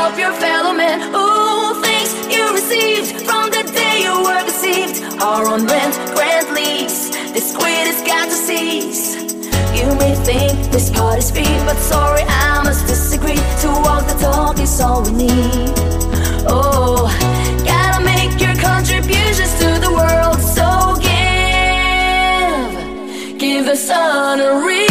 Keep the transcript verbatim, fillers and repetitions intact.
help your fellow man. Ooh, things you received from the day you were deceived are on rent, grant lease. The squid has got to cease. You may think this part is free, but sorry, I must disagree. To walk the talk is all we need. Oh, gotta make your contributions to the world. So give, give the sun a reason.